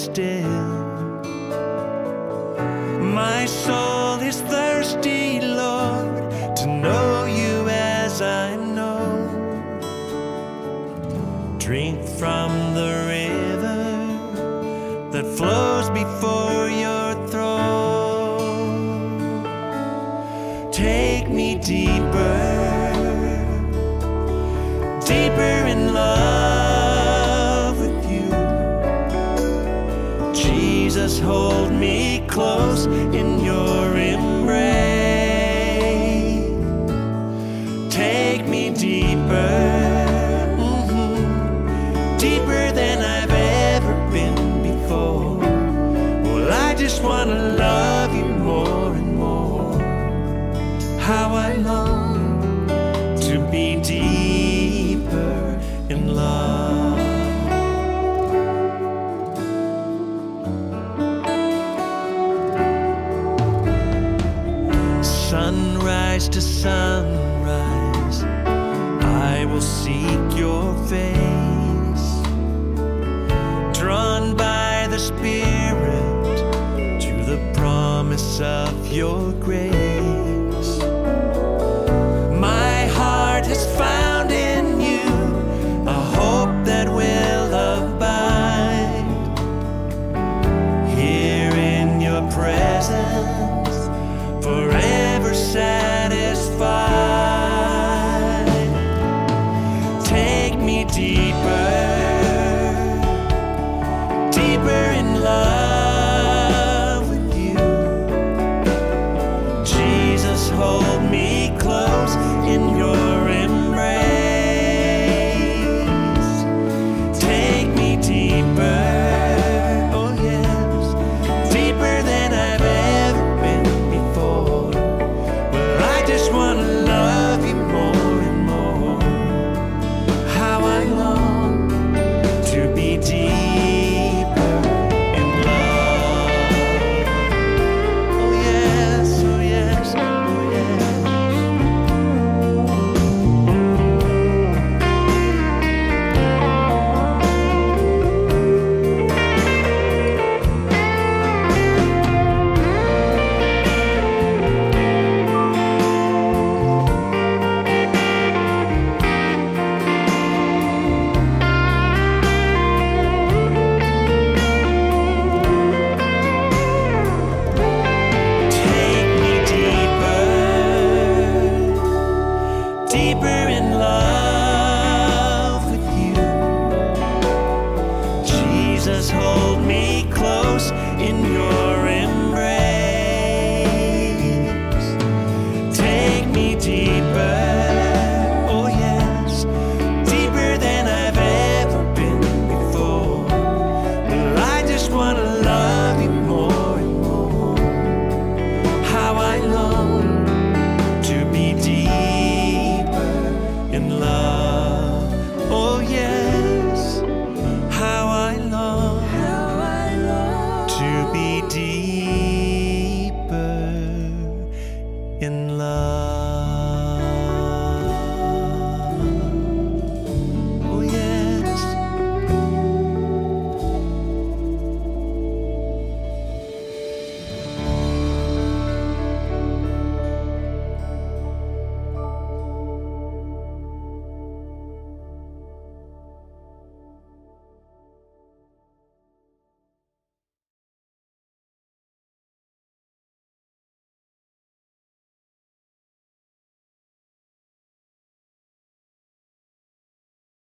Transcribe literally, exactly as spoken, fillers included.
still. My soul is thirsty, Lord, to know you as I know. Drink from the river that flows before your throne. Take me deeper, deeper in love with you. Jesus, hold me close in your embrace. Take me deeper, mm-hmm, deeper than I've ever been before. Well, I just want to love you more and more. How I long to be deeper in love. Sunrise to sunrise, I will seek your face. Drawn by the Spirit to the promise of your grace. My heart has found in you a hope that will abide. Here in your presence, forever satisfied. Take me deeper, deeper in love with you. Jesus, hold me close in your embrace. Take me deeper,